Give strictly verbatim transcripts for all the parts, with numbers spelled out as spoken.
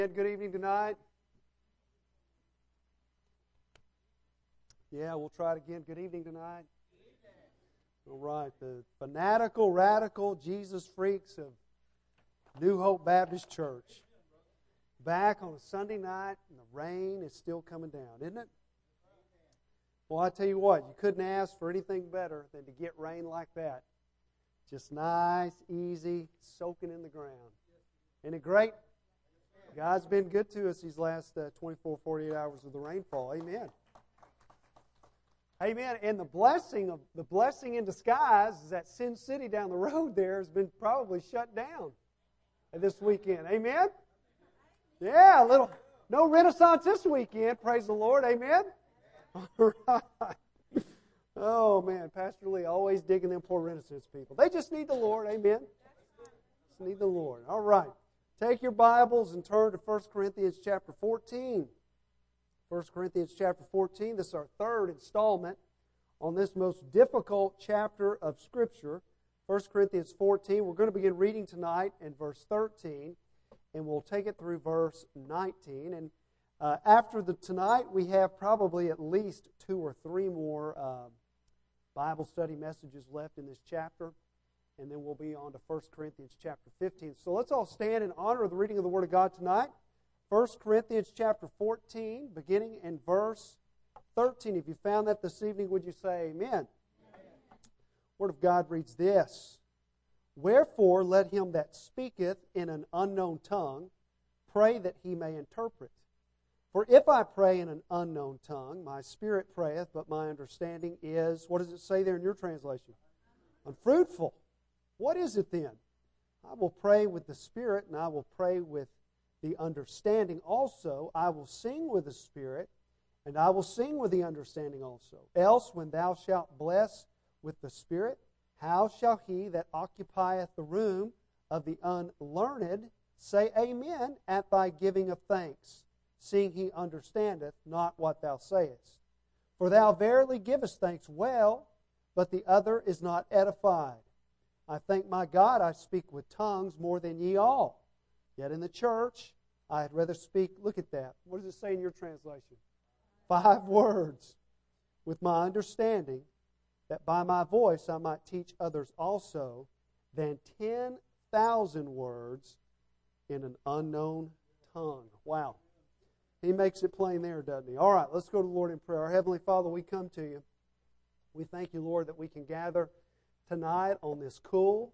Good evening tonight. Yeah, we'll try it again. Good evening tonight. All right, the fanatical, radical Jesus freaks of New Hope Baptist Church. Back on a Sunday night, and the rain is still coming down, isn't it? Well, I tell you what, you couldn't ask for anything better than to get rain like that. Just nice, easy, soaking in the ground. Isn't it great? God's been good to us these last uh, twenty-four, forty-eight hours of the rainfall. Amen. Amen. And the blessing of the blessing in disguise is that Sin City down the road there has been probably shut down this weekend. Amen. Yeah, a little no Renaissance this weekend. Praise the Lord. Amen. All right. Oh man, Pastor Lee always digging them poor Renaissance people. They just need the Lord. Amen. Just need the Lord. All right. Take your Bibles and turn to First Corinthians chapter fourteen. First Corinthians chapter fourteen. This is our third installment on this most difficult chapter of Scripture. First Corinthians fourteen. We're going to begin reading tonight in verse thirteen, and we'll take it through verse nineteen. And uh, after the tonight, we have probably at least two or three more uh, Bible study messages left in this chapter. And then we'll be on to First Corinthians chapter fifteen. So let's all stand in honor of the reading of the Word of God tonight. First Corinthians chapter fourteen, beginning in verse thirteen. If you found that this evening, would you say amen? Amen. Word of God reads this: Wherefore let him that speaketh in an unknown tongue pray that he may interpret. For if I pray in an unknown tongue, my spirit prayeth, but my understanding is, what does it say there in your translation? Unfruitful. What is it then? I will pray with the Spirit, and I will pray with the understanding also. I will sing with the Spirit, and I will sing with the understanding also. Else, when thou shalt bless with the Spirit, how shall he that occupieth the room of the unlearned say amen at thy giving of thanks, seeing he understandeth not what thou sayest? For thou verily givest thanks well, but the other is not edified. I thank my God I speak with tongues more than ye all. Yet in the church I had rather speak, look at that. What does it say in your translation? Five words with my understanding, that by my voice I might teach others also, than ten thousand words in an unknown tongue. Wow. He makes it plain there, doesn't he? All right, let's go to the Lord in prayer. Our Heavenly Father, we come to you. We thank you, Lord, that we can gather tonight on this cool,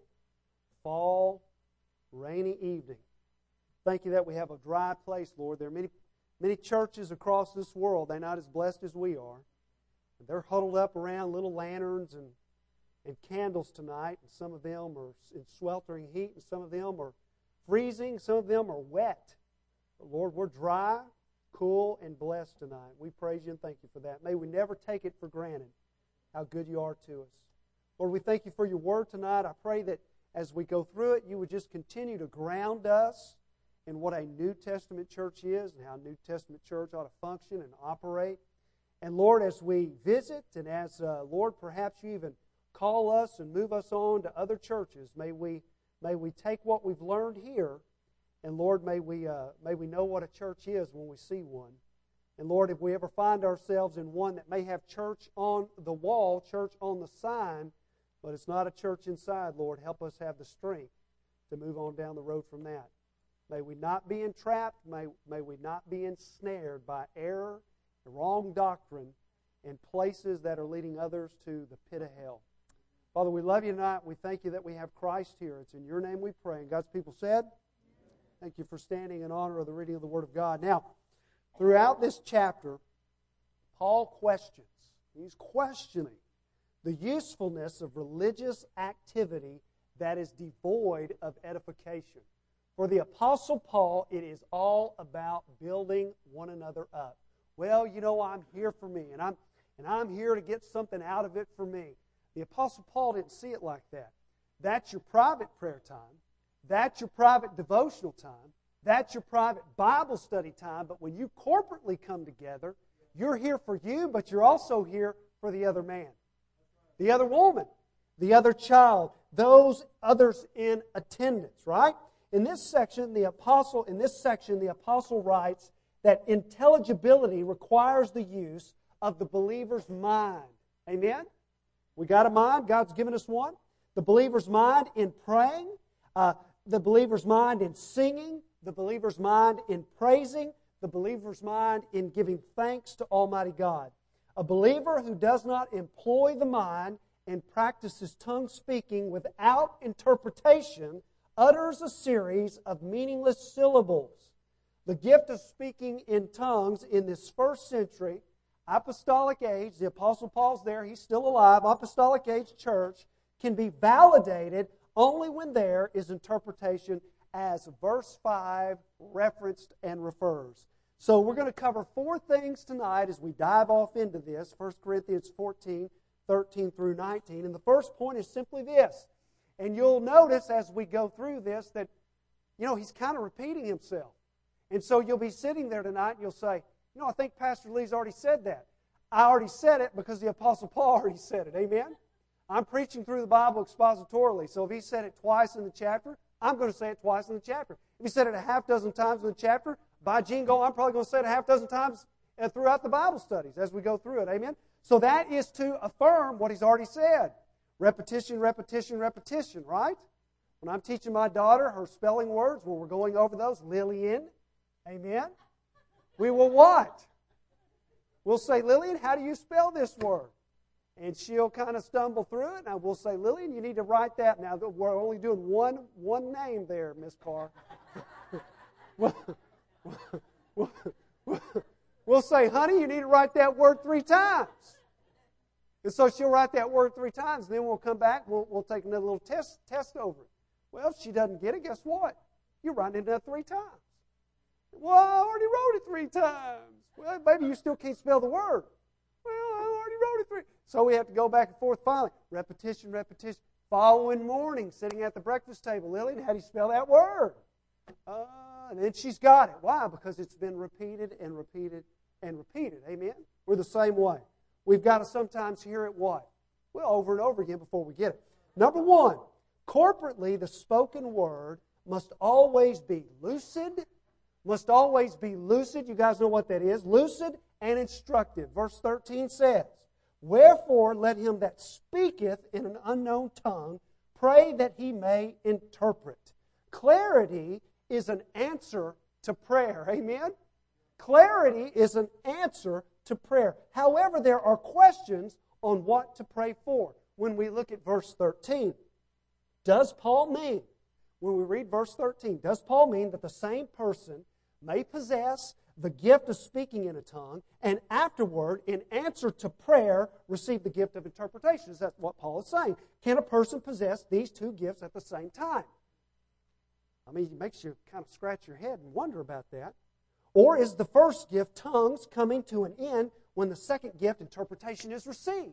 fall, rainy evening. Thank you that we have a dry place, Lord. There are many, many churches across this world. They're not as blessed as we are. And they're huddled up around little lanterns and, and candles tonight. And some of them are in sweltering heat, and some of them are freezing. Some of them are wet. But Lord, we're dry, cool, and blessed tonight. We praise you and thank you for that. May we never take it for granted how good you are to us. Lord, we thank you for your word tonight. I pray that as we go through it, you would just continue to ground us in what a New Testament church is and how a New Testament church ought to function and operate. And Lord, as we visit and as, uh, Lord, perhaps you even call us and move us on to other churches, may we may we take what we've learned here, and Lord, may we, uh, may we know what a church is when we see one. And Lord, if we ever find ourselves in one that may have church on the wall, church on the sign, but it's not a church inside, Lord, help us have the strength to move on down the road from that. May we not be entrapped. May, may we not be ensnared by error and wrong doctrine in places that are leading others to the pit of hell. Father, we love you tonight. We thank you that we have Christ here. It's in your name we pray. And God's people said, thank you for standing in honor of the reading of the Word of God. Now, throughout this chapter, Paul questions. He's questioning the usefulness of religious activity that is devoid of edification. For the Apostle Paul, it is all about building one another up. Well, you know, I'm here for me, and I'm and I'm here to get something out of it for me. The Apostle Paul didn't see it like that. That's your private prayer time. That's your private devotional time. That's your private Bible study time. But when you corporately come together, you're here for you, but you're also here for the other man, the other woman, the other child, those others in attendance, right? In this section, the apostle, in this section, the apostle writes that intelligibility requires the use of the believer's mind. Amen? We got a mind. God's given us one. The believer's mind in praying, uh, the believer's mind in singing, the believer's mind in praising, the believer's mind in giving thanks to Almighty God. A believer who does not employ the mind and practices tongue speaking without interpretation utters a series of meaningless syllables. The gift of speaking in tongues in this first century apostolic age, the Apostle Paul's there, he's still alive, apostolic age church, can be validated only when there is interpretation, as verse five referenced and refers. So we're going to cover four things tonight as we dive off into this, First Corinthians fourteen, thirteen through nineteen. And the first point is simply this. And you'll notice as we go through this that, you know, he's kind of repeating himself. And so you'll be sitting there tonight and you'll say, you know, I think Pastor Lee's already said that. I already said it because the Apostle Paul already said it. Amen? I'm preaching through the Bible expositorily. So if he said it twice in the chapter, I'm going to say it twice in the chapter. If he said it a half dozen times in the chapter, by jingo, I'm probably going to say it a half dozen times throughout the Bible studies as we go through it. Amen? So that is to affirm what he's already said. Repetition, repetition, repetition, right? When I'm teaching my daughter her spelling words, when we're going over those, Lillian, amen? We will what? We'll say, Lillian, how do you spell this word? And she'll kind of stumble through it, and I will say, Lillian, you need to write that. Now, we're only doing one, one name there, Miss Carr. we'll, we'll, we'll, we'll say, honey, you need to write that word three times. And so she'll write that word three times, and then we'll come back, we'll, we'll take another little test, test over it. Well, if she doesn't get it, guess what? You're writing it down three times. Well, I already wrote it three times. Well, maybe you still can't spell the word. Well, I already wrote it three. So we have to go back and forth finally. Repetition, repetition. Following morning, sitting at the breakfast table, Lillian, how do you spell that word? Uh, and then she's got it. Why? Because it's been repeated and repeated and repeated. Amen? We're the same way. We've got to sometimes hear it what? Well, over and over again before we get it. Number one, corporately, the spoken word must always be lucid, must always be lucid. You guys know what that is. Lucid and instructive. Verse thirteen says, wherefore let him that speaketh in an unknown tongue pray that he may interpret. Clarity is an answer to prayer. Amen? Clarity is an answer to prayer. However, there are questions on what to pray for. When we look at verse thirteen, does Paul mean, when we read verse thirteen, does Paul mean that the same person may possess the gift of speaking in a tongue and afterward, in answer to prayer, receive the gift of interpretation? Is that what Paul is saying? Can a person possess these two gifts at the same time? I mean, it makes you kind of scratch your head and wonder about that. Or is the first gift, tongues, coming to an end when the second gift, interpretation, is received?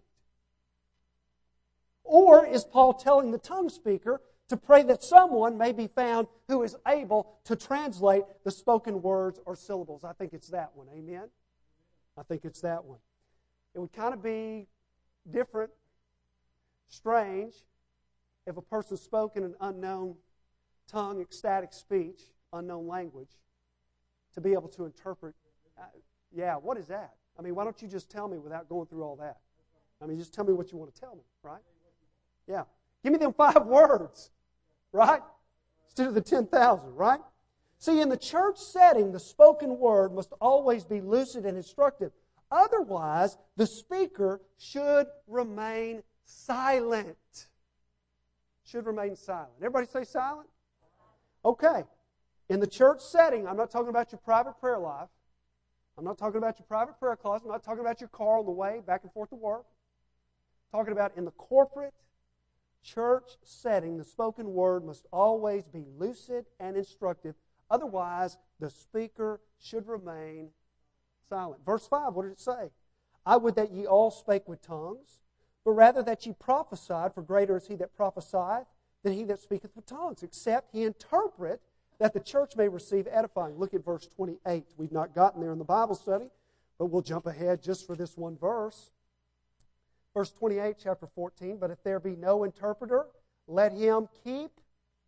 Or is Paul telling the tongue speaker to pray that someone may be found who is able to translate the spoken words or syllables? I think it's that one. Amen? I think it's that one. It would kind of be different, strange, if a person spoke in an unknown tongue, ecstatic speech, unknown language, to be able to interpret. Uh, yeah, what is that? I mean, why don't you just tell me without going through all that? I mean, just tell me what you want to tell me, right? Yeah. Give me them five words, right? Instead of the ten thousand, right? See, in the church setting, the spoken word must always be lucid and instructive. Otherwise, the speaker should remain silent. Should remain silent. Everybody say silent? Okay. In the church setting, I'm not talking about your private prayer life. I'm not talking about your private prayer closet. I'm not talking about your car on the way back and forth to work. I'm talking about in the corporate church setting, the spoken word must always be lucid and instructive. Otherwise, the speaker should remain silent. Verse five, what did it say? I would that ye all spake with tongues, but rather that ye prophesied, for greater is he that prophesieth than he that speaketh with tongues, except he interpret, that the church may receive edifying. Look at verse twenty-eight. We've not gotten there in the Bible study, but we'll jump ahead just for this one verse. Verse twenty-eight, chapter fourteen, but if there be no interpreter, let him keep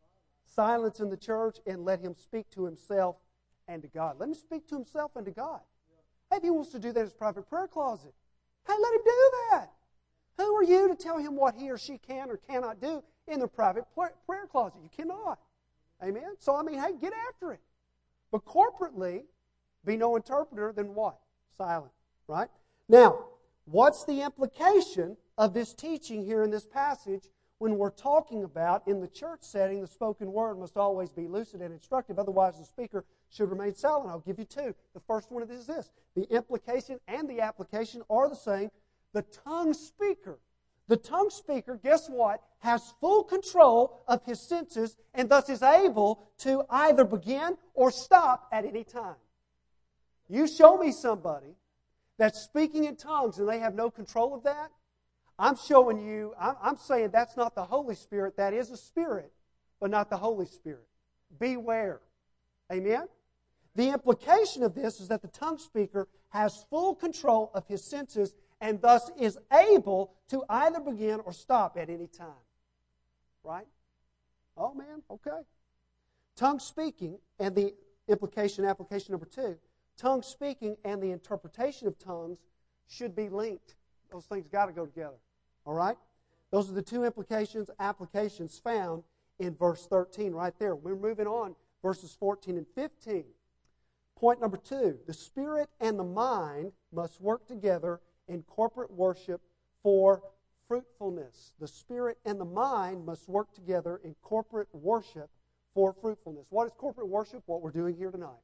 silence in the church and let him speak to himself and to God. Let him speak to himself and to God. Hey, if he wants to do that in his private prayer closet, hey, let him do that. Who are you to tell him what he or she can or cannot do in their private prayer closet? You cannot. Amen? So, I mean, hey, get after it. But corporately, be no interpreter, then what? Silent, right? Now, what's the implication of this teaching here in this passage when we're talking about, in the church setting, the spoken word must always be lucid and instructive, otherwise the speaker should remain silent? I'll give you two. The first one is this. The implication and the application are the same. The tongue speaker. The tongue speaker, guess what, has full control of his senses and thus is able to either begin or stop at any time. You show me somebody that's speaking in tongues and they have no control of that, I'm showing you, I'm, I'm saying that's not the Holy Spirit. That is a spirit, but not the Holy Spirit. Beware. Amen? The implication of this is that the tongue speaker has full control of his senses and thus is able to either begin or stop at any time. Right? Oh, man, okay. Tongue speaking and the implication, application number two, tongue speaking and the interpretation of tongues should be linked. Those things got to go together. All right? Those are the two implications, applications found in verse thirteen right there. We're moving on, verses fourteen and fifteen. Point number two, the spirit and the mind must work together in corporate worship for fruitfulness. The spirit and the mind must work together in corporate worship for fruitfulness. What is corporate worship? What we're doing here tonight.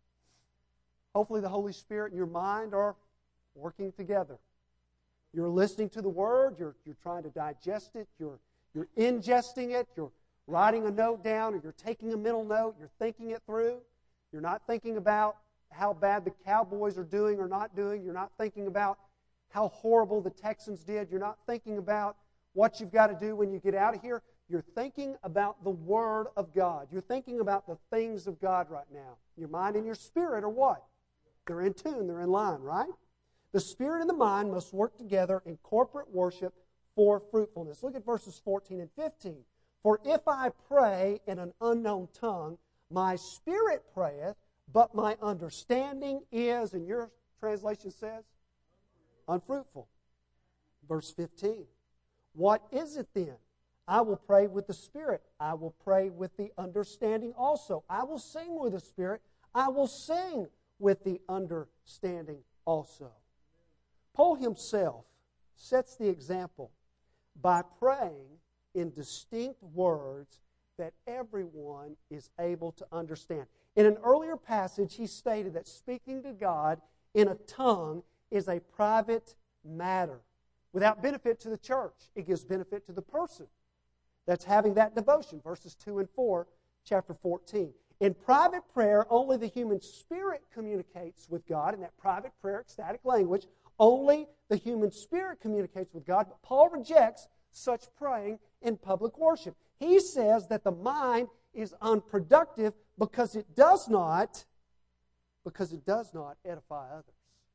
Hopefully the Holy Spirit and your mind are working together. You're listening to the Word, you're, you're trying to digest it, you're, you're ingesting it, you're writing a note down, or you're taking a mental note, you're thinking it through. You're not thinking about how bad the Cowboys are doing or not doing. You're not thinking about how horrible the Texans did. You're not thinking about what you've got to do when you get out of here. You're thinking about the Word of God. You're thinking about the things of God right now. Your mind and your spirit are what? They're in tune, they're in line, right? The spirit and the mind must work together in corporate worship for fruitfulness. Look at verses fourteen and fifteen. For if I pray in an unknown tongue, my spirit prayeth, but my understanding is, and your translation says, unfruitful. Verse fifteen. What is it then? I will pray with the Spirit. I will pray with the understanding also. I will sing with the Spirit. I will sing with the understanding also. Paul himself sets the example by praying in distinct words that everyone is able to understand. In an earlier passage, he stated that speaking to God in a tongue is a private matter without benefit to the church. It gives benefit to the person that's having that devotion. Verses two and four, chapter fourteen. In private prayer, only the human spirit communicates with God. In that private prayer, ecstatic language, only the human spirit communicates with God. But Paul rejects such praying in public worship. He says that the mind is unproductive because it does not, because it does not edify others.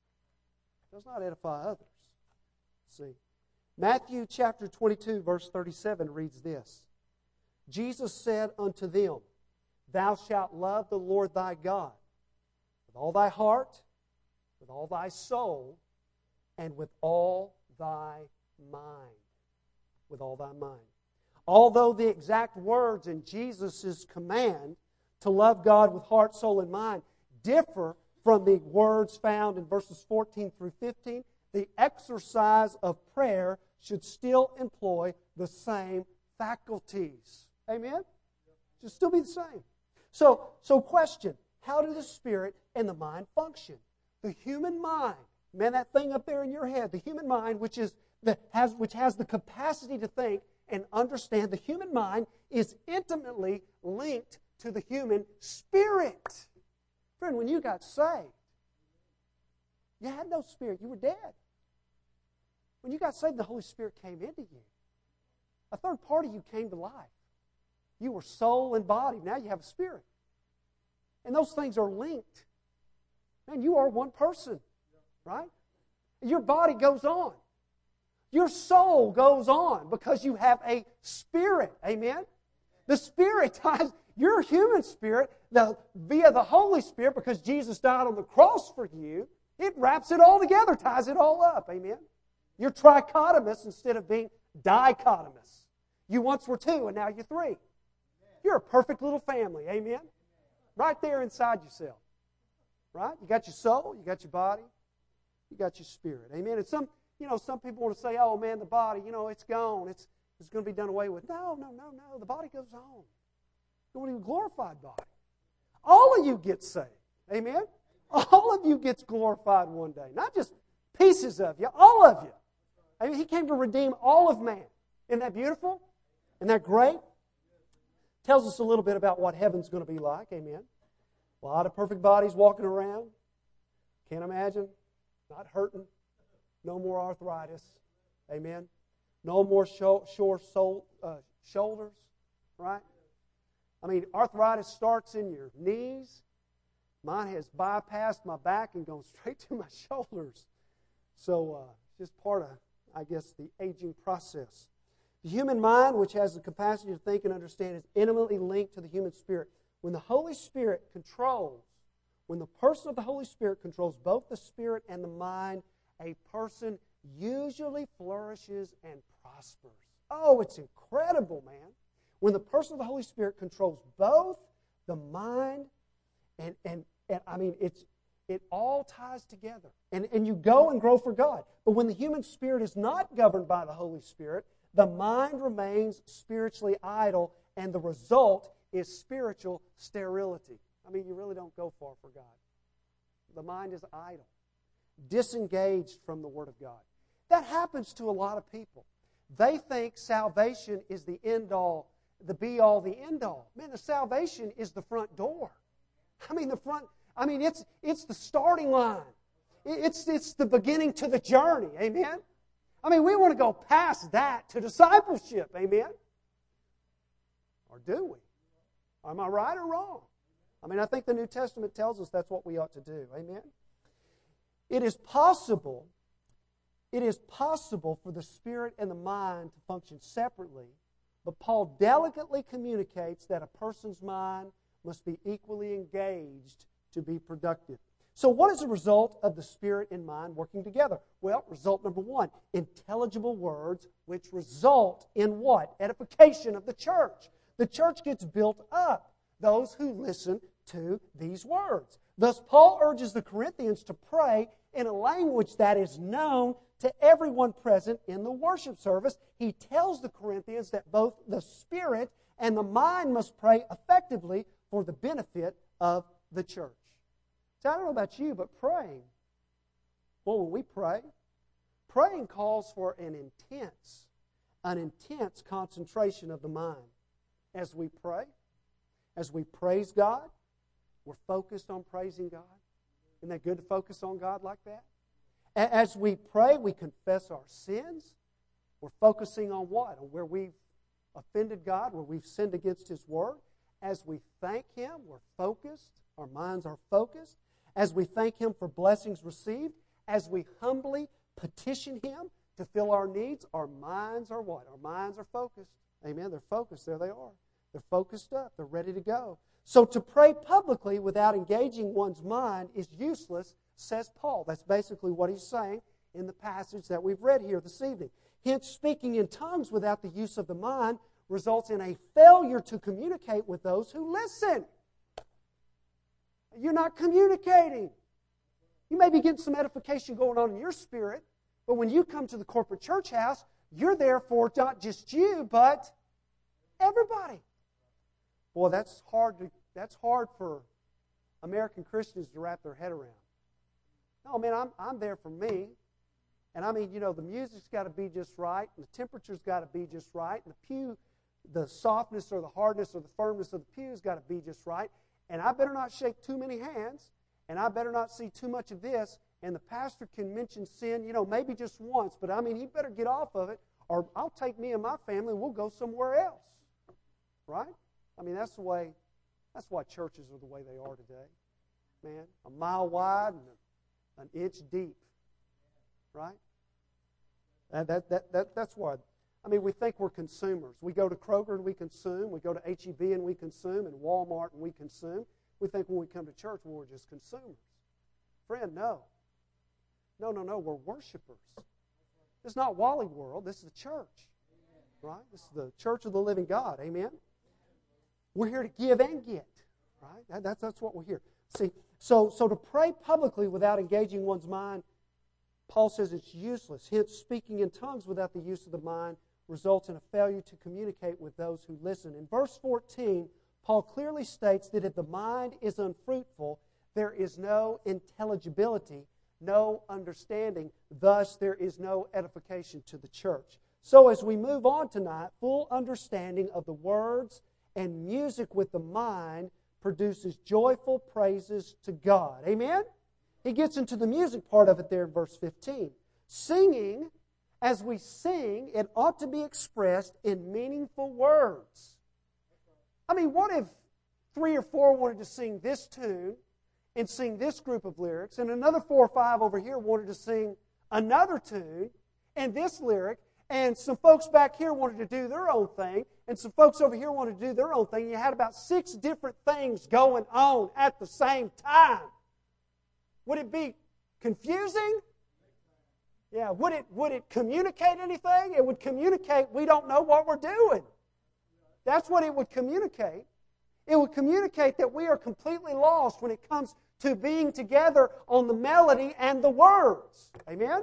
It does not edify others. See, Matthew chapter twenty-two, verse thirty-seven reads this. Jesus said unto them, Thou shalt love the Lord thy God with all thy heart, with all thy soul, and with all thy mind. With all thy mind. Although the exact words in Jesus' command to love God with heart, soul, and mind differ from the words found in verses fourteen through fifteen, the exercise of prayer should still employ the same faculties. Amen? It should still be the same. So, so question, how do the spirit and the mind function? The human mind, man, that thing up there in your head, the human mind, which is the, has, which has the capacity to think and understand, the human mind is intimately linked to the human spirit. Friend, when you got saved, you had no spirit. You were dead. When you got saved, the Holy Spirit came into you. A third part of you came to life. You were soul and body. Now you have a spirit. And those things are linked. Man, you are one person, right? Your body goes on. Your soul goes on because you have a spirit. Amen? The Spirit ties your human spirit the, via the Holy Spirit, because Jesus died on the cross for you. It wraps it all together, ties it all up. Amen? You're trichotomous instead of being dichotomous. You once were two, and now you're three. You're a perfect little family. Amen? Right there inside yourself. Right? You got your soul, you got your body, you got your spirit. Amen? And some, you know, some people want to say, oh man, the body, you know, it's gone. It's, it's going to be done away with. No, no, no, no. The body goes on. It's going to be a glorified body. All of you get saved. Amen? All of you gets glorified one day. Not just pieces of you, all of you. I mean, He came to redeem all of man. Isn't that beautiful? Isn't that great? Tells us a little bit about what heaven's going to be like. Amen? A lot of perfect bodies walking around. Can't imagine. Not hurting. No more arthritis. Amen? No more sho- sore soul, uh, shoulders. Right? I mean, arthritis starts in your knees. Mine has bypassed my back and gone straight to my shoulders. So, uh, just part of, I guess, the aging process. The human mind, which has the capacity to think and understand, is intimately linked to the human spirit. When the Holy Spirit controls, when the person of the Holy Spirit controls both the spirit and the mind, a person usually flourishes and prospers. Oh, it's incredible, man. When the person of the Holy Spirit controls both the mind and, and, and I mean, it's it all ties together. And, and you go and grow for God. But when the human spirit is not governed by the Holy Spirit, the mind remains spiritually idle, and the result is spiritual sterility. I mean, you really don't go far for God. The mind is idle, disengaged from the Word of God. That happens to a lot of people. They think salvation is the end-all, the be-all, the end-all. Man, the salvation is the front door. I mean, the front, I mean, it's it's the starting line. It's, it's the beginning to the journey. Amen? I mean, we want to go past that to discipleship. Amen? Or do we? Am I right or wrong? I mean, I think the New Testament tells us that's what we ought to do. Amen? It is possible, it is possible for the spirit and the mind to function separately, but Paul delicately communicates that a person's mind must be equally engaged to be productive. So what is the result of the spirit and mind working together? Well, result number one, intelligible words which result in what? Edification of the church. The church gets built up, those who listen to these words. Thus, Paul urges the Corinthians to pray in a language that is known to everyone present in the worship service. He tells the Corinthians that both the spirit and the mind must pray effectively for the benefit of the church. So I don't know about you, but praying, well, when we pray, praying calls for an intense, an intense concentration of the mind. As we pray, as we praise God, we're focused on praising God. Isn't that good to focus on God like that? As we pray, we confess our sins. We're focusing on what? On where we've offended God, where we've sinned against His Word. As we thank Him, we're focused. Our minds are focused. As we thank Him for blessings received, as we humbly petition Him to fill our needs, our minds are what? Our minds are focused. Amen. They're focused. There they are. They're focused up. They're ready to go. So to pray publicly without engaging one's mind is useless, says Paul. That's basically what he's saying in the passage that we've read here this evening. Hence, speaking in tongues without the use of the mind results in a failure to communicate with those who listen. You're not communicating. You may be getting some edification going on in your spirit, but when you come to the corporate church house, you're there for not just you, but everybody. Boy, that's hard to, that's hard for American Christians to wrap their head around. No, man, I'm, I'm there for me. And I mean, you know, the music's got to be just right, and the temperature's got to be just right, and the pew, the softness or the hardness or the firmness of the pew's got to be just right. And I better not shake too many hands, and I better not see too much of this, and the pastor can mention sin, you know, maybe just once, but I mean, he better get off of it, or I'll take me and my family, and we'll go somewhere else. Right? I mean, that's the way, that's why churches are the way they are today. Man, a mile wide and an inch deep. Right? And that, that, that, that's why I mean, we think we're consumers. We go to Kroger and we consume. We go to H E B and we consume, and Walmart and we consume. We think when we come to church, well, we're just consumers. Friend, no. No, no, no. We're worshipers. This is not Wally World. This is the church. Right? This is the church of the living God. Amen? We're here to give and get. Right? That, that's, that's what we're here. See, so, so to pray publicly without engaging one's mind, Paul says it's useless. Hence, speaking in tongues without the use of the mind results in a failure to communicate with those who listen. In verse fourteen, Paul clearly states that if the mind is unfruitful, there is no intelligibility, no understanding. Thus, there is no edification to the church. So as we move on tonight, full understanding of the words and music with the mind produces joyful praises to God. Amen? He gets into the music part of it there in verse fifteen. Singing, as we sing, it ought to be expressed in meaningful words. I mean, what if three or four wanted to sing this tune and sing this group of lyrics, and another four or five over here wanted to sing another tune and this lyric, and some folks back here wanted to do their own thing, and some folks over here wanted to do their own thing. You had about six different things going on at the same time. Would it be confusing? Yeah. Would it, would it communicate anything? It would communicate we don't know what we're doing. That's what it would communicate. It would communicate that we are completely lost when it comes to being together on the melody and the words. Amen?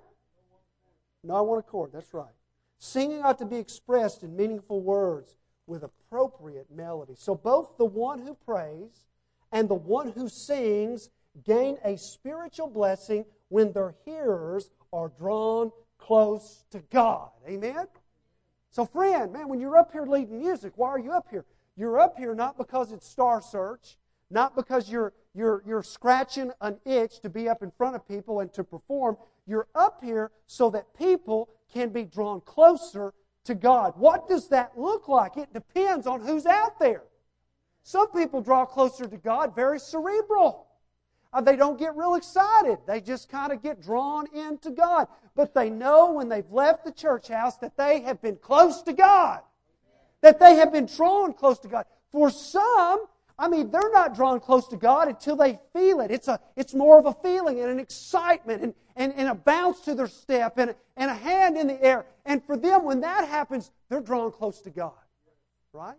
No one accord. That's right. Singing ought to be expressed in meaningful words with appropriate melody. So both the one who prays and the one who sings gain a spiritual blessing when their hearers are drawn close to God. Amen? So friend, man, when you're up here leading music, why are you up here? You're up here not because it's Star Search, not because you're, you're, you're scratching an itch to be up in front of people and to perform. You're up here so that people can be drawn closer to God. What does that look like? It depends on who's out there. Some people draw closer to God very cerebral. Uh, they don't get real excited. They just kind of get drawn into God. But they know when they've left the church house that they have been close to God. That they have been drawn close to God. For some, I mean, they're not drawn close to God until they feel it. It's a, it's more of a feeling and an excitement and, and, and a bounce to their step and, and a hand in the air. And for them, when that happens, they're drawn close to God. Right?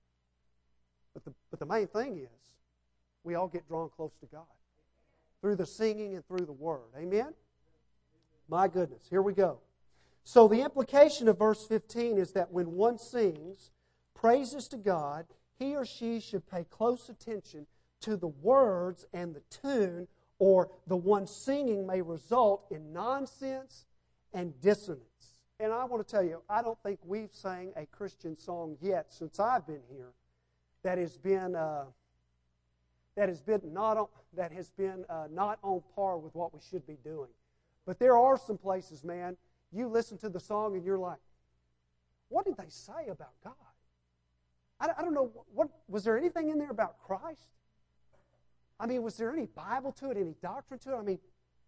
But the, but the main thing is, we all get drawn close to God. Through the singing and through the Word. Amen? My goodness, here we go. So the implication of verse fifteen is that when one sings praises to God, he or she should pay close attention to the words and the tune, or the one singing may result in nonsense and dissonance. And I want to tell you, I don't think we've sang a Christian song yet since I've been here that has been uh, that has been not on, that has been uh, not on par with what we should be doing. But there are some places, man, you listen to the song and you're like, what did they say about God? I, I don't know, what was there anything in there about Christ? I mean, was there any Bible to it, any doctrine to it? I mean,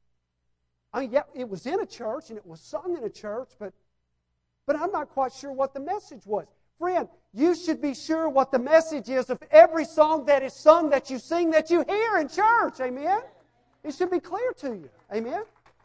I mean, yeah, it was in a church and it was sung in a church, but but I'm not quite sure what the message was. Friend, you should be sure what the message is of every song that is sung, that you sing, that you hear in church. Amen? It should be clear to you. Amen?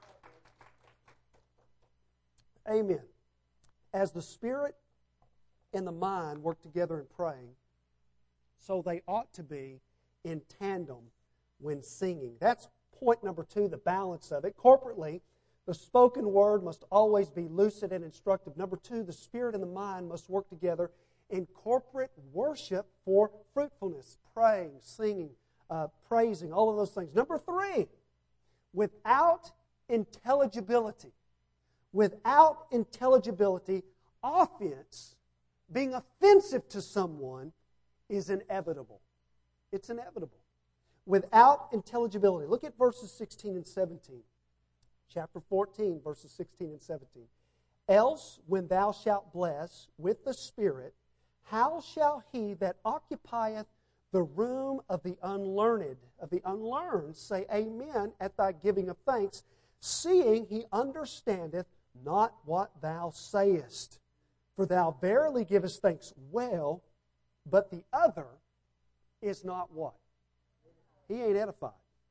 Amen. As the Spirit and the mind work together in praying, so they ought to be in tandem when singing. That's point number two, the balance of it. Corporately, the spoken word must always be lucid and instructive. Number two, the spirit and the mind must work together in corporate worship for fruitfulness, praying, singing, uh, praising, all of those things. Number three, without intelligibility, without intelligibility, offense, being offensive to someone, is inevitable. It's inevitable. Without intelligibility. Look at verses sixteen and seventeen. Chapter fourteen, verses sixteen and seventeen. Else, when thou shalt bless with the Spirit, how shall he that occupieth the room of the unlearned, of the unlearned, say amen at thy giving of thanks, seeing he understandeth not what thou sayest? For thou verily givest thanks well, but the other is not what? He ain't edified.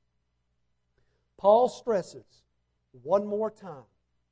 Paul stresses one more time,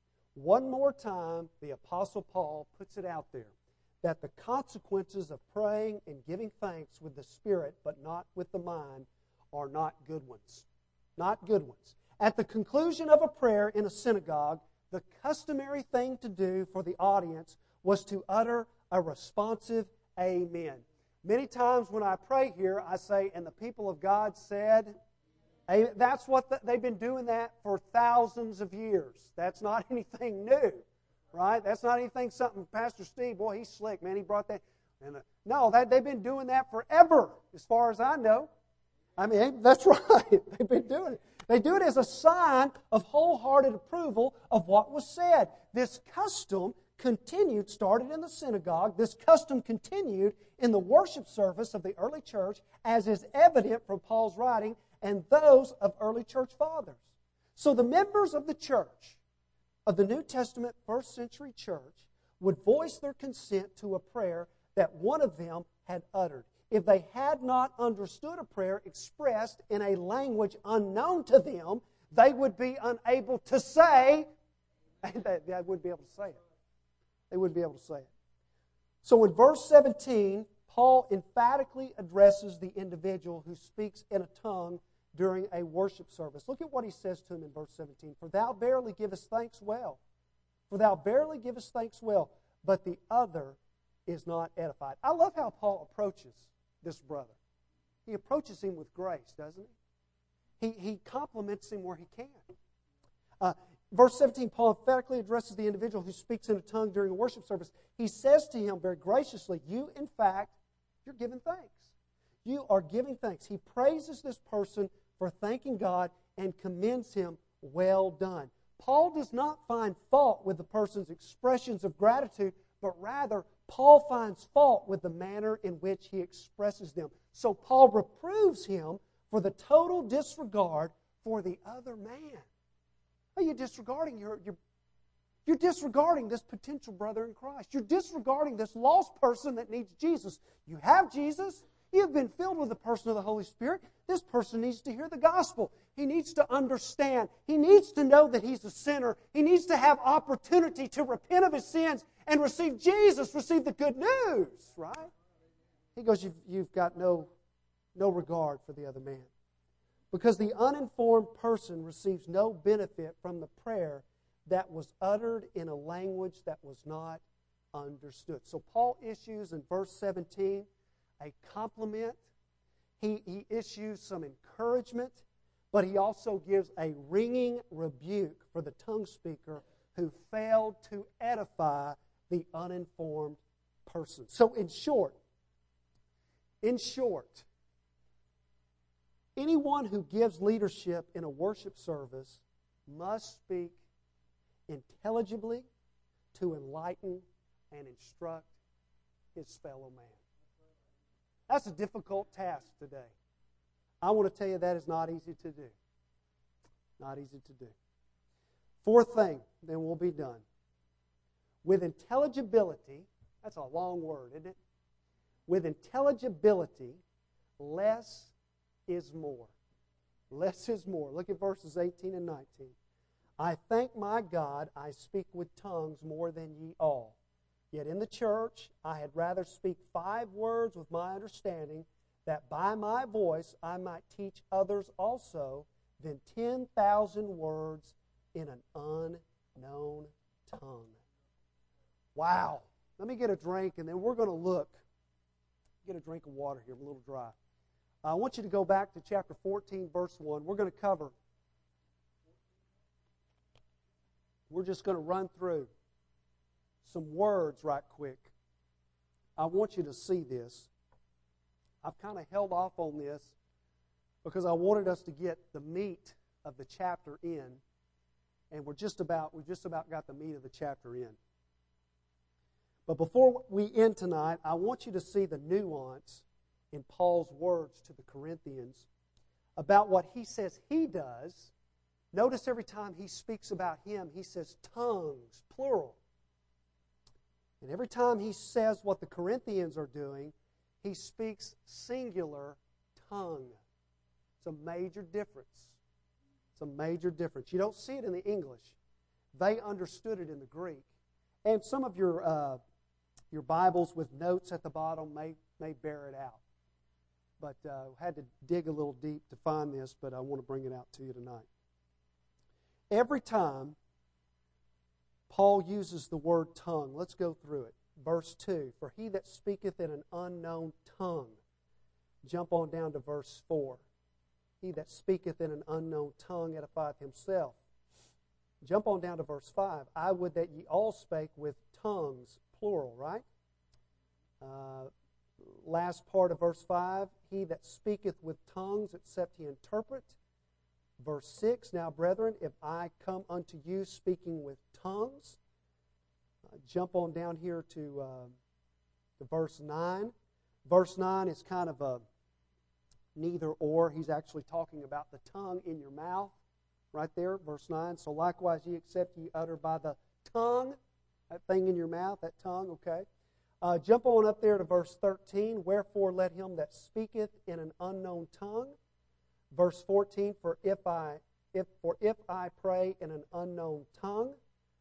one more time, the Apostle Paul puts it out there, that the consequences of praying and giving thanks with the Spirit but not with the mind are not good ones. Not good ones. At the conclusion of a prayer in a synagogue, the customary thing to do for the audience was to utter a responsive amen. Many times when I pray here, I say, and the people of God said, amen. That's what the, they've been doing that for thousands of years. That's not anything new, right? That's not anything something Pastor Steve, boy, he's slick, man. He brought that. And, uh, no, that, they've been doing that forever, as far as I know. I mean, that's right. They've been doing it. They do it as a sign of wholehearted approval of what was said. This custom continued, started in the synagogue. This custom continued in the worship service of the early church, as is evident from Paul's writing and those of early church fathers. So the members of the church, of the New Testament first century church, would voice their consent to a prayer that one of them had uttered. If they had not understood a prayer expressed in a language unknown to them, they would be unable to say, they wouldn't be able to say it. They wouldn't be able to say it. So in verse seventeen, Paul emphatically addresses the individual who speaks in a tongue during a worship service. Look at what he says to him in verse seventeen. For thou verily givest thanks well. For thou verily givest thanks well, but the other is not edified. I love how Paul approaches this brother. He approaches him with grace, doesn't he? He, he compliments him where he can. Uh, verse seventeen, Paul emphatically addresses the individual who speaks in a tongue during a worship service. He says to him very graciously, you, in fact, you're giving thanks. You are giving thanks. He praises this person for thanking God and commends him, well done. Paul does not find fault with the person's expressions of gratitude, but rather Paul finds fault with the manner in which he expresses them. So Paul reproves him for the total disregard for the other man. Are you disregarding your, your You're disregarding this potential brother in Christ. You're disregarding this lost person that needs Jesus. You have Jesus. You've been filled with the person of the Holy Spirit. This person needs to hear the gospel. He needs to understand. He needs to know that he's a sinner. He needs to have opportunity to repent of his sins and receive Jesus, receive the good news, right? He goes, you've, you've got no, no regard for the other man. Because the uninformed person receives no benefit from the prayer that was uttered in a language that was not understood. So Paul issues in verse seventeen a compliment. He, he issues some encouragement, but he also gives a ringing rebuke for the tongue speaker who failed to edify the uninformed person. So in short, in short, anyone who gives leadership in a worship service must speak intelligibly to enlighten and instruct his fellow man. That's a difficult task today. I want to tell you that is not easy to do. Not easy to do. Fourth thing, then we'll be done. With intelligibility, that's a long word, isn't it? With intelligibility, less is more. Less is more. Look at verses eighteen and nineteen. I thank my God I speak with tongues more than ye all. Yet in the church I had rather speak five words with my understanding, that by my voice I might teach others also, than ten thousand words in an unknown tongue. Wow. Let me get a drink, and then we're going to look. Get a drink of water here. I'm a little dry. I want you to go back to chapter fourteen, verse one. We're going to cover. We're just going to run through some words right quick. I want you to see this. I've kind of held off on this because I wanted us to get the meat of the chapter in, and we're just about we've just about got the meat of the chapter in. But before we end tonight, I want you to see the nuance in Paul's words to the Corinthians about what he says he does. Notice every time he speaks about him, he says tongues, plural. And every time he says what the Corinthians are doing, he speaks singular tongue. It's a major difference. It's a major difference. You don't see it in the English. They understood it in the Greek. And some of your uh, your Bibles with notes at the bottom may, may bear it out. But uh, had to dig a little deep to find this, but I want to bring it out to you tonight. Every time Paul uses the word tongue, let's go through it. Verse two, for he that speaketh in an unknown tongue. Jump on down to verse four. He that speaketh in an unknown tongue edifieth himself. Jump on down to verse five. I would that ye all spake with tongues, plural, right? Uh, last part of verse five, he that speaketh with tongues, except he interpret. Verse six, now brethren, if I come unto you speaking with tongues, uh, jump on down here to, uh, to verse nine. Verse nine is kind of a neither or. He's actually talking about the tongue in your mouth. Right there, verse nine. So likewise ye except ye utter by the tongue, that thing in your mouth, that tongue, okay. Uh, jump on up there to verse thirteen. Wherefore let him that speaketh in an unknown tongue. Verse fourteen, for if I if for if I pray in an unknown tongue.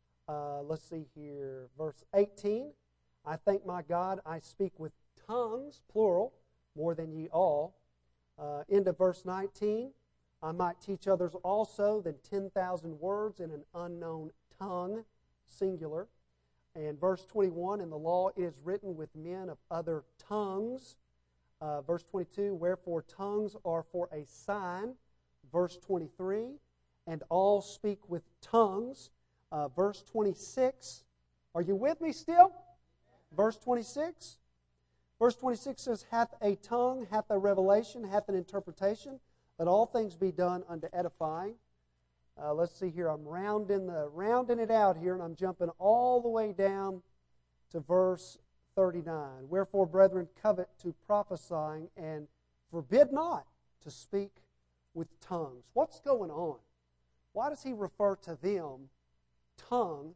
Uh, let's see here, verse eighteen. I thank my God I speak with tongues, plural, more than ye all. Uh, into verse nineteen. I might teach others also than ten thousand words in an unknown tongue, singular. And verse twenty-one, in the law it is written with men of other tongues. Uh, verse twenty-two, wherefore tongues are for a sign. Verse twenty-three, and all speak with tongues. Uh, verse twenty-six, are you with me still? Verse twenty-six. Verse twenty-six says, hath a tongue, hath a revelation, hath an interpretation. Let all things be done unto edifying. Uh, let's see here. I'm rounding the rounding it out here, and I'm jumping all the way down to verse thirty-nine. Wherefore, brethren, covet to prophesying, and forbid not to speak with tongues. What's going on? Why does he refer to them, tongue,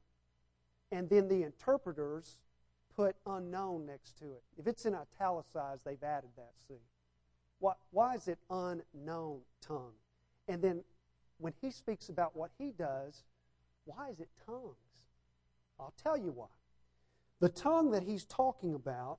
and then the interpreters put unknown next to it? If it's in italicized, they've added that, see. Why, why is it unknown tongue? And then when he speaks about what he does, why is it tongues? I'll tell you why. The tongue that he's talking about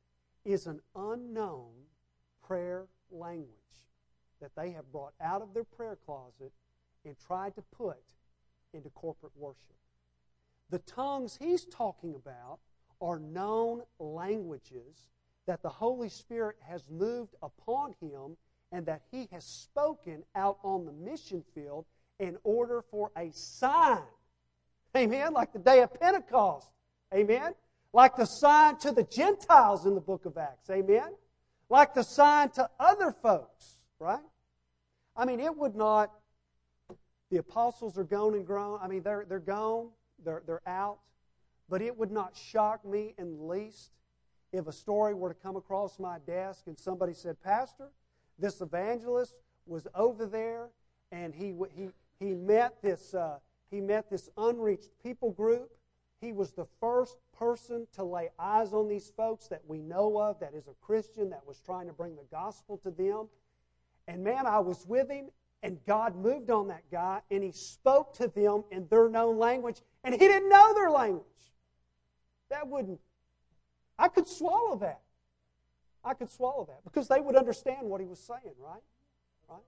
is an unknown prayer language that they have brought out of their prayer closet and tried to put into corporate worship. The tongues he's talking about are known languages that the Holy Spirit has moved upon him and that he has spoken out on the mission field in order for a sign. Amen? Like the day of Pentecost. Amen? Like the sign to the Gentiles in the book of Acts. Amen? Like the sign to other folks. Right? I mean, it would not... The apostles are gone and grown. I mean, they're, they're gone. They're, they're out. But it would not shock me in the least if a story were to come across my desk and somebody said, Pastor, this evangelist was over there and he he he met this uh, he met this unreached people group. He was the first person to lay eyes on these folks that we know of that is a Christian that was trying to bring the gospel to them. And man, I was with him and God moved on that guy and he spoke to them in their known language and he didn't know their language. That wouldn't I could swallow that. I could swallow that because they would understand what he was saying, right? Right?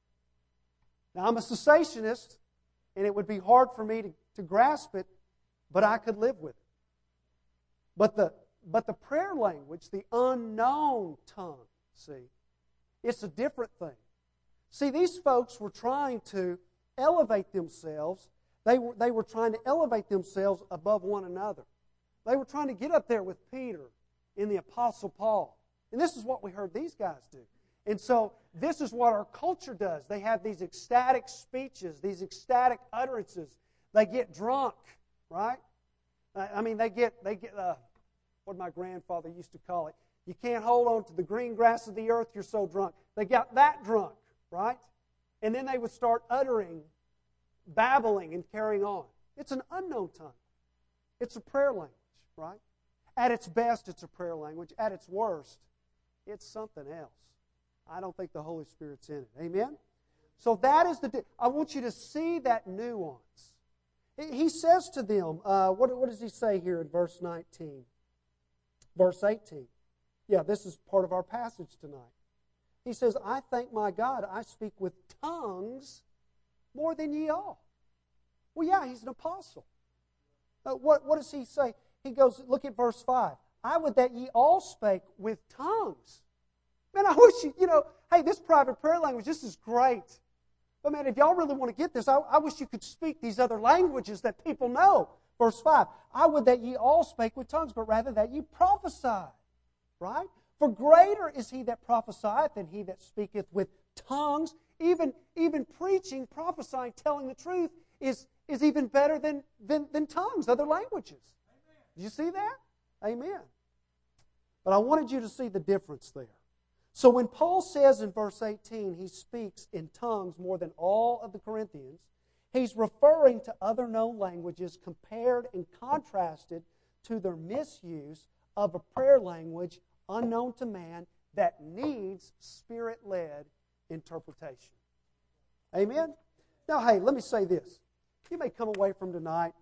Now, I'm a cessationist, and it would be hard for me to, to grasp it, but I could live with it. But the, but the prayer language, the unknown tongue, see, it's a different thing. See, these folks were trying to elevate themselves. They were, they were trying to elevate themselves above one another. They were trying to get up there with Peter and the Apostle Paul. And this is what we heard these guys do. And so this is what our culture does. They have these ecstatic speeches, these ecstatic utterances. They get drunk, right? I mean, they get, they get uh, what my grandfather used to call it. You can't hold on to the green grass of the earth, you're so drunk. They got that drunk, right? And then they would start uttering, babbling, and carrying on. It's an unknown tongue. It's a prayer language, right? At its best, it's a prayer language. At its worst, it's something else. I don't think the Holy Spirit's in it. Amen? So that is the... I want you to see that nuance. He says to them, uh, what, what does he say here in verse nineteen? Verse eighteen. Yeah, this is part of our passage tonight. He says, I thank my God I speak with tongues more than ye all. Well, yeah, he's an apostle. Uh, what, what does he say? He goes, look at verse five. I would that ye all spake with tongues. Man, I wish you, you know, hey, this private prayer language, this is great. But man, if y'all really want to get this, I, I wish you could speak these other languages that people know. Verse five, I would that ye all spake with tongues, but rather that ye prophesied. Right? For greater is he that prophesieth than he that speaketh with tongues. Even, even preaching, prophesying, telling the truth is, is even better than, than, than tongues, other languages. Amen. Did you see that? Amen. But I wanted you to see the difference there. So when Paul says in verse eighteen he speaks in tongues more than all of the Corinthians, he's referring to other known languages compared and contrasted to their misuse of a prayer language unknown to man that needs Spirit-led interpretation. Amen? Now, hey, let me say this. You may come away from tonight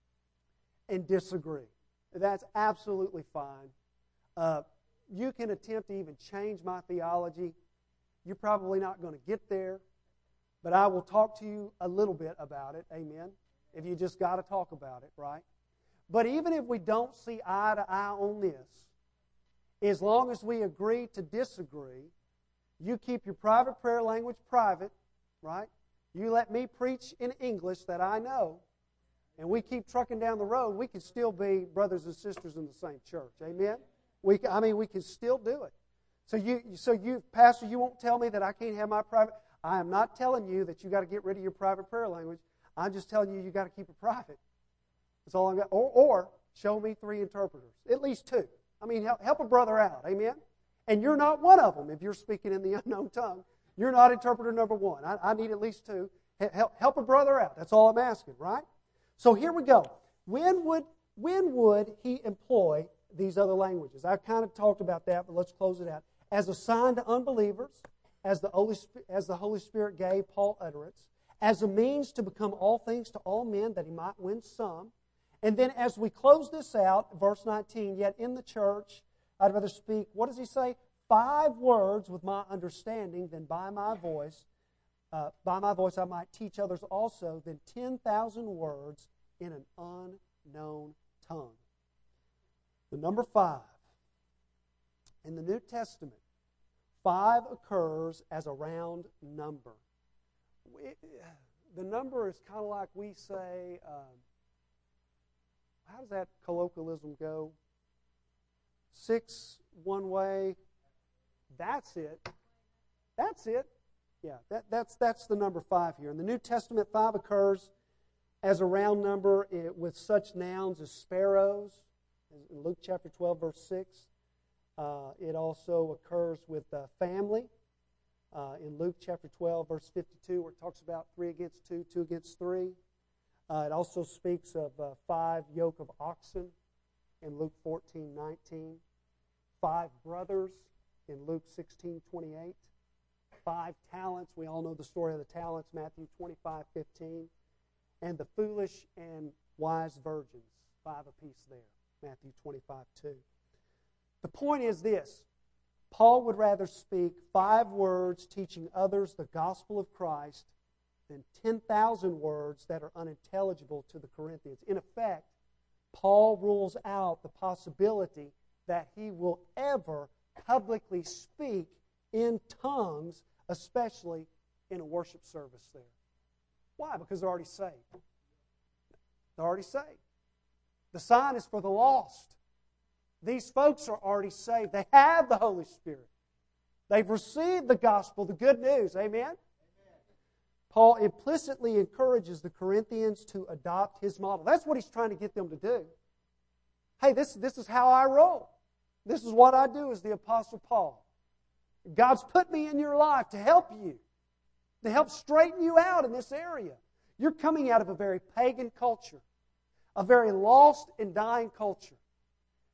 and disagree. That's absolutely fine. Uh, you can attempt to even change my theology. You're probably not going to get there, but I will talk to you a little bit about it. Amen? If you just got to talk about it, right? But even if we don't see eye to eye on this, as long as we agree to disagree, you keep your private prayer language private, right? You let me preach in English that I know, and we keep trucking down the road, we can still be brothers and sisters in the same church. Amen? We, I mean, we can still do it. So you, so you, Pastor, you won't tell me that I can't have my private. I am not telling you that you got to get rid of your private prayer language. I'm just telling you you got to keep it private. That's all I'm got. Or, or show me three interpreters, at least two. I mean, help, help a brother out. Amen? And you're not one of them if you're speaking in the unknown tongue. You're not interpreter number one. I, I need at least two. Help, help a brother out. That's all I'm asking, right? So here we go. When would, when would he employ these other languages? I kind of talked about that, but let's close it out. As a sign to unbelievers, as the Holy, as the Holy Spirit gave Paul utterance, as a means to become all things to all men, that he might win some. And then as we close this out, verse nineteen, yet in the church I'd rather speak, what does he say? Five words with my understanding than by my voice. Uh, by my voice I might teach others also than ten thousand words in an unknown tongue. The number five. In the New Testament, five occurs as a round number. It, the number is kind of like we say, um, how does that colloquialism go? Six one way. That's it. That's it. Yeah, that, that's that's the number five here. In the New Testament, five occurs as a round number with such nouns as sparrows, in Luke chapter twelve, verse six. Uh, it also occurs with uh, family uh, in Luke chapter twelve, verse fifty-two, where it talks about three against two, two against three. Uh, it also speaks of uh, five yoke of oxen in Luke fourteen, nineteen. Five brothers in Luke sixteen, twenty-eight. Five talents. We all know the story of the talents, Matthew twenty-five, fifteen. And the foolish and wise virgins, five apiece there, Matthew twenty-five, two. The point is this. Paul would rather speak five words teaching others the gospel of Christ than ten thousand words that are unintelligible to the Corinthians. In effect, Paul rules out the possibility that he will ever publicly speak in tongues, especially in a worship service there. Why? Because they're already saved. They're already saved. The sign is for the lost. These folks are already saved. They have the Holy Spirit. They've received the gospel, the good news. Amen? Amen. Paul implicitly encourages the Corinthians to adopt his model. That's what he's trying to get them to do. Hey, this, this is how I roll. This is what I do as the Apostle Paul. God's put me in your life to help you, to help straighten you out in this area. You're coming out of a very pagan culture, a very lost and dying culture.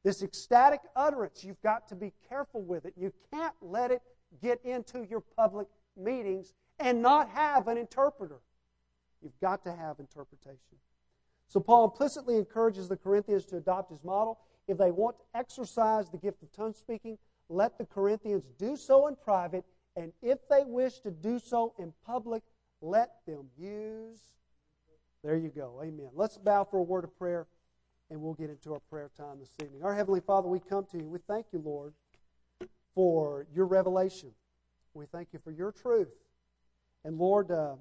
This ecstatic utterance, you've got to be careful with it. You can't let it get into your public meetings and not have an interpreter. You've got to have interpretation. So Paul implicitly encourages the Corinthians to adopt his model. If they want to exercise the gift of tongue speaking, let the Corinthians do so in private, and if they wish to do so in public, let them use. There you go. Amen. Let's bow for a word of prayer, and we'll get into our prayer time this evening. Our Heavenly Father, we come to you. We thank you, Lord, for your revelation. We thank you for your truth. And Lord, uh,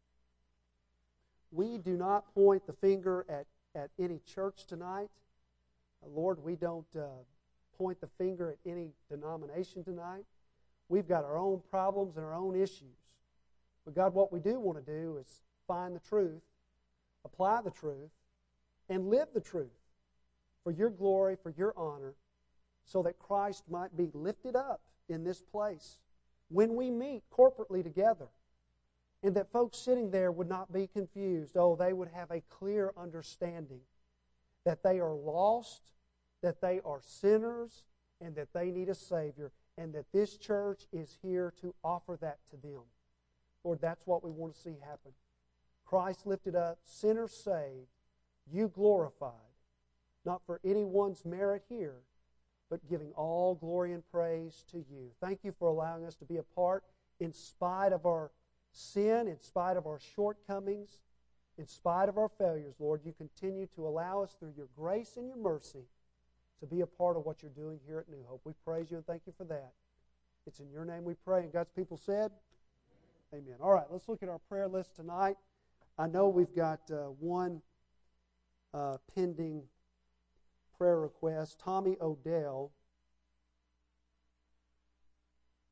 we do not point the finger at, at any church tonight. Uh, Lord, we don't uh, point the finger at any denomination tonight. We've got our own problems and our own issues. But God, what we do want to do is find the truth, apply the truth, and live the truth for your glory, for your honor, so that Christ might be lifted up in this place when we meet corporately together. And that folks sitting there would not be confused. Oh, they would have a clear understanding that they are lost, that they are sinners, and that they need a Savior, and that this church is here to offer that to them. Lord, that's what we want to see happen. Christ lifted up, sinners saved, you glorified, not for anyone's merit here, but giving all glory and praise to you. Thank you for allowing us to be a part in spite of our sin, in spite of our shortcomings, in spite of our failures. Lord, you continue to allow us through your grace and your mercy to be a part of what you're doing here at New Hope. We praise you and thank you for that. It's in your name we pray. And God's people said, amen. All right, let's look at our prayer list tonight. I know we've got uh, one uh, pending prayer request. Tommy Odell